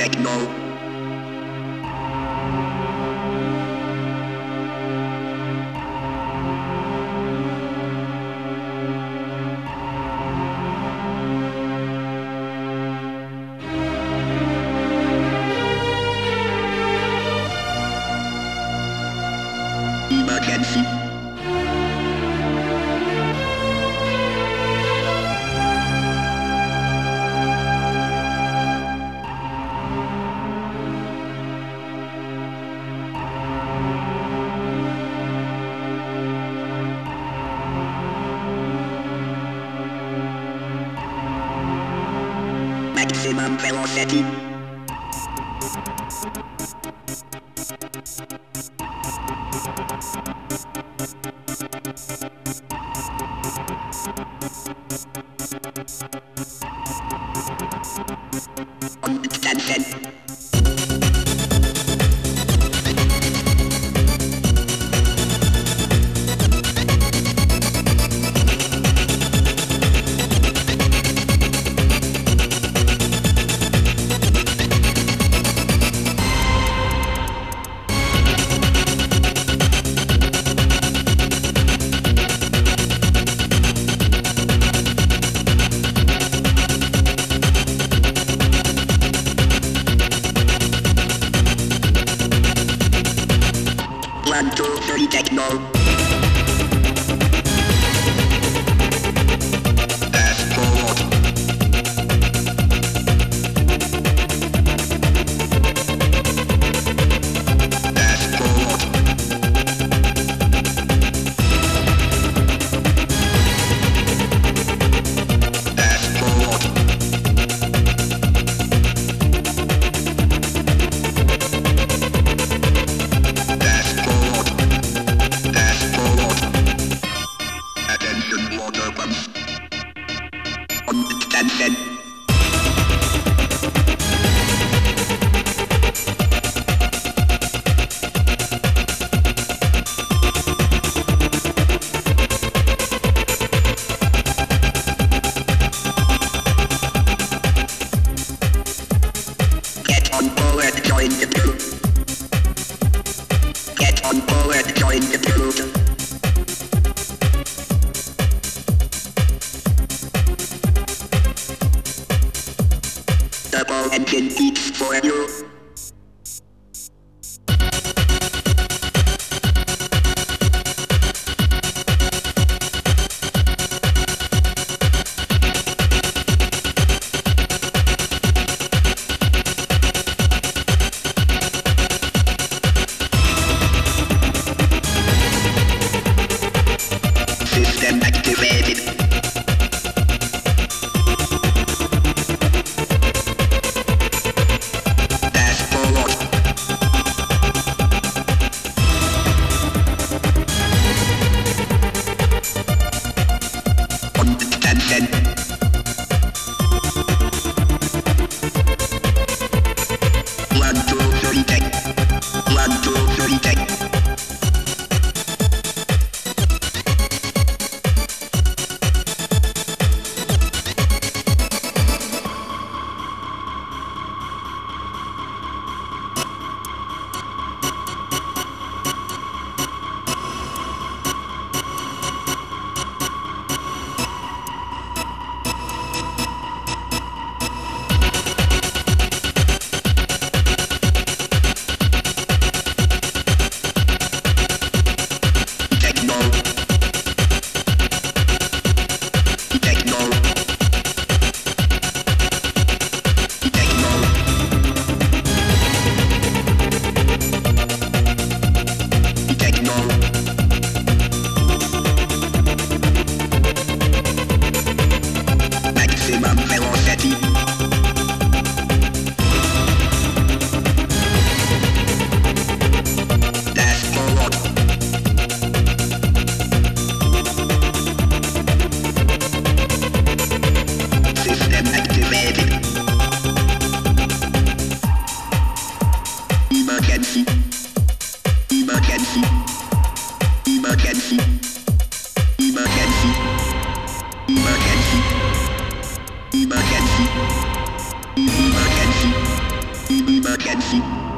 techno. Emergency. Maximum velocity. Understand. One, two, three, techno. Fast forward. Fast forward. Fast forward. Fast forward. Fast forward. Attention, water pumps. Understand. Get on board, join the crew. Get on board, join the crew. Double engine beats for you. System activated. Fast forward. Understand. One, two, three, tech. One, two, three, tech. Maximum velocity. Fast forward. System activated. Emergency. Emergency. Emergency. Emergency. Emergency. Emergency. Emergency. Emergency.